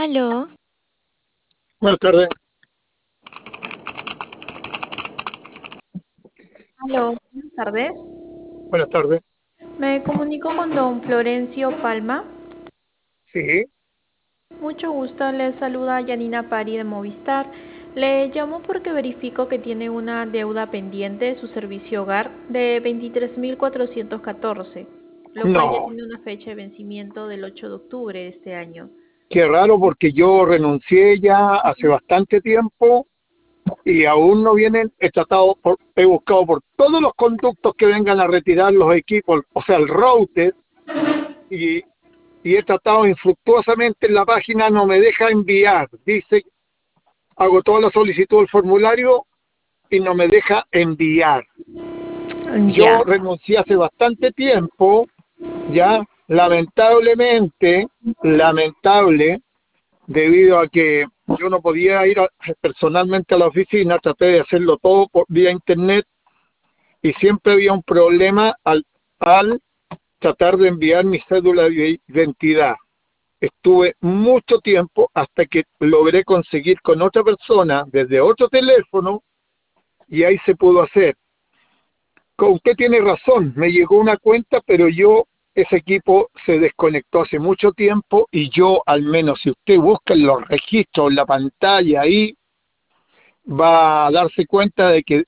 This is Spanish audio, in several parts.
Aló, Buenas tardes. Aló, buenas tardes. Buenas tardes. Me comunico con don Florencio Palma. Sí, Mucho gusto, le saluda Yanina Pari de Movistar. Le llamo porque verifico que tiene una deuda pendiente de su servicio hogar de 23.414, lo cual ya no. tiene una fecha de vencimiento del 8 de octubre de este año. Qué raro porque yo renuncié ya hace bastante tiempo y aún no vienen. He buscado por todos los conductos que vengan a retirar los equipos, o sea, el router, y, y he tratado infructuosamente en la página, no me deja enviar. Dice, hago toda la solicitud del formulario y no me deja enviar. Yo Ya. renuncié hace bastante tiempo, ya, lamentable, debido a que yo no podía ir personalmente a la oficina, traté de hacerlo todo por vía internet y siempre había un problema al tratar de enviar mi cédula de identidad. Estuve mucho tiempo hasta que logré conseguir con otra persona desde otro teléfono y ahí se pudo hacer. Usted tiene razón, me llegó una cuenta, pero ese equipo se desconectó hace mucho tiempo y yo, al menos si usted busca en los registros, en la pantalla ahí, va a darse cuenta de que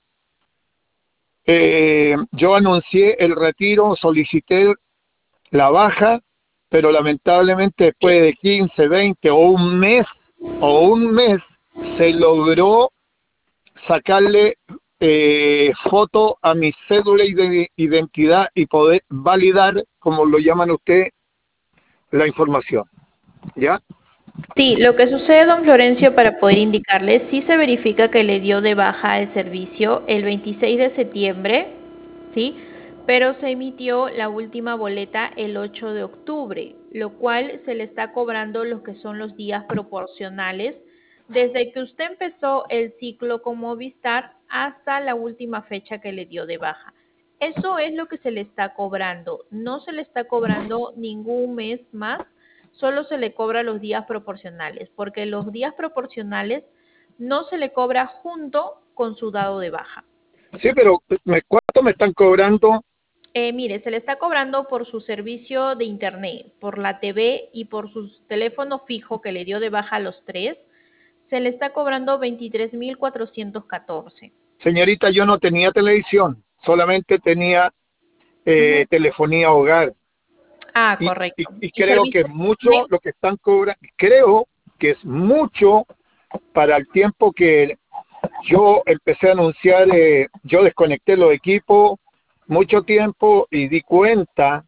yo anuncié el retiro, solicité la baja, pero lamentablemente después de 15, 20 o un mes, se logró sacarle foto a mi cédula de identidad y poder validar, como lo llaman usted, la información. ¿Ya? Sí, lo que sucede, don Florencio, para poder indicarle, sí se verifica que le dio de baja el servicio el 26 de septiembre, ¿sí? Pero se emitió la última boleta el 8 de octubre, lo cual se le está cobrando lo que son los días proporcionales desde que usted empezó el ciclo con Movistar hasta la última fecha que le dio de baja. Eso es lo que se le está cobrando. No se le está cobrando ningún mes más, solo se le cobra los días proporcionales, porque los días proporcionales no se le cobra junto con su dado de baja. Sí, pero ¿cuánto me están cobrando? Mire, se le está cobrando por su servicio de internet, por la TV y por su teléfono fijo que le dio de baja a los tres, se le está cobrando 23.414. Señorita, yo no tenía televisión, solamente tenía Ujú. telefonía hogar. Ah, Y, y, correcto. y ¿Y creo que servicio es de mucho internet? lo que están cobrando, creo que es mucho para el tiempo que yo empecé a anunciar, yo desconecté los equipos mucho tiempo y di cuenta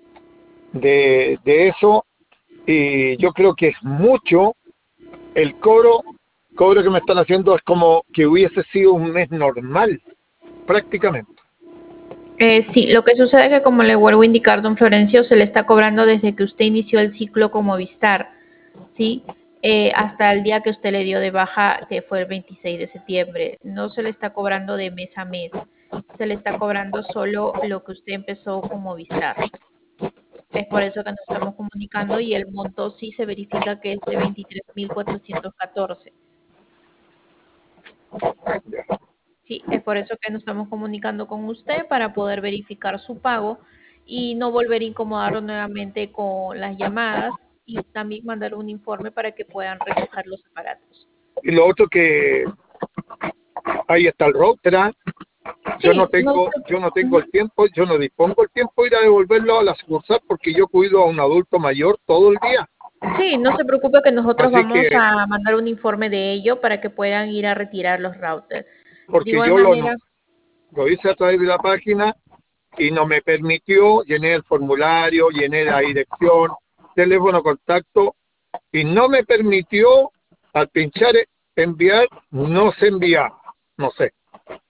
de eso y yo creo que es mucho el cobro que me están haciendo es como que hubiese sido un mes normal, prácticamente. Sí, lo que sucede es que, como le vuelvo a indicar, don Florencio, se le está cobrando desde que usted inició el ciclo con Movistar, ¿sí? Hasta el día que usted le dio de baja, que fue el 26 de septiembre. No se le está cobrando de mes a mes, se le está cobrando solo lo que usted empezó con Movistar. Es por eso que nos estamos comunicando y el monto sí se verifica que es de 23.414. Sí, es por eso que nos estamos comunicando con usted para poder verificar su pago y no volver a incomodarlo nuevamente con las llamadas y también mandar un informe para que puedan recoger los aparatos. Y lo otro que ahí está el router, ¿ah? Yo no Sí, no tengo, yo no se- tengo el ujú. tiempo, yo no dispongo el tiempo de ir a devolverlo a la sucursal porque yo cuido a un adulto mayor todo el día. Sí, no se preocupe que nosotros Así vamos que, a mandar un informe de ello para que puedan ir a retirar los routers. De porque igual yo manera, lo hice a través de la página y no me permitió, llené el formulario, llené la dirección, teléfono, contacto, y no me permitió, al pinchar enviar, no se enviaba, no sé.